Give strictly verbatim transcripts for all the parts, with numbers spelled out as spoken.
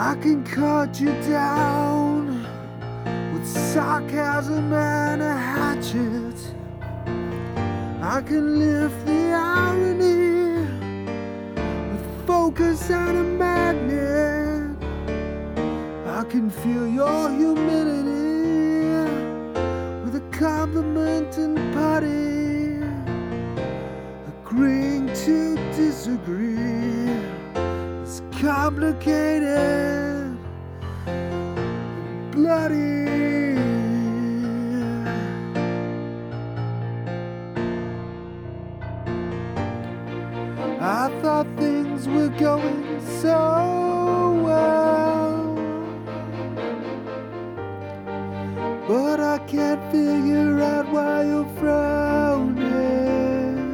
I can cut you down with sarcasm and a hatchet. I can lift the irony with focus and a magnet. I can feel your humility with a compliment and putty. Agreeing to disagree is complicated, bloody. I thought things were going so well, but I can't figure out why you're frowning.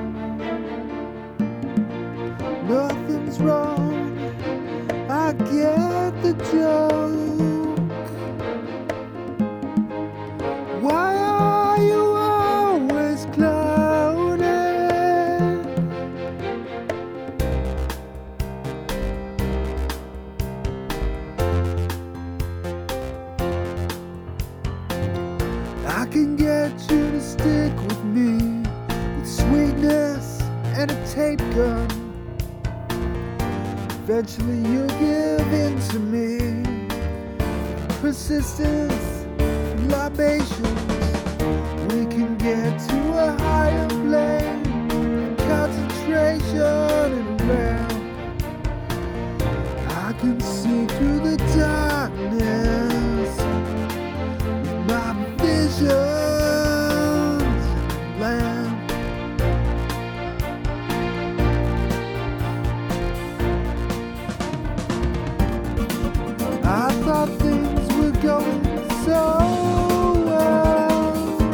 Nothing's wrong, I get the joke. Why are you always clowning? I can get you to stick with me with sweetness and a tape gun. Eventually you'll give in to me. Persistence, libations. We can get to a higher plane. Concentration and realm. I can see through the darkness with my visions lamp. I thought things were going so well,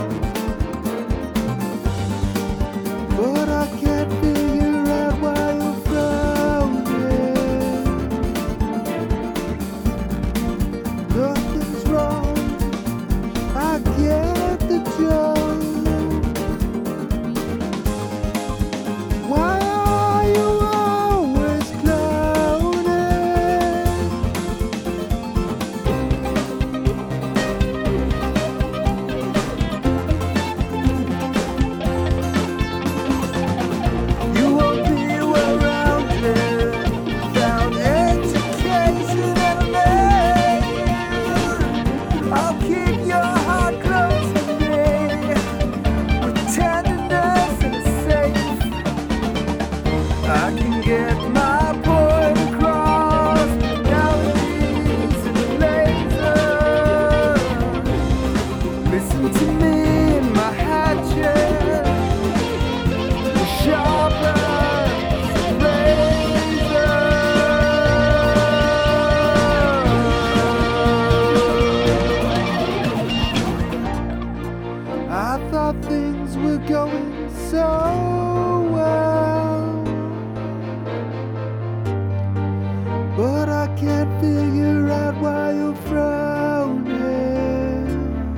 but I can't figure out why you're frowning. Nothing's wrong, I get the joke. Why are you always clowning? You won't be well rounded without education and a name. I'll keep your heart close to me with tenderness and safe. I can get my point across with melodies and lasers. Listen to me in my hatchet, the sharpest razor. I thought things were going so well, but I can't figure out why you're frowning.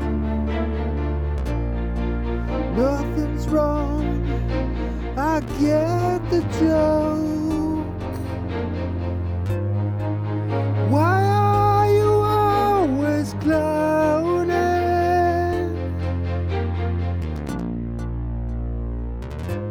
Nothing's wrong, I get the joke. Why are you always clowning?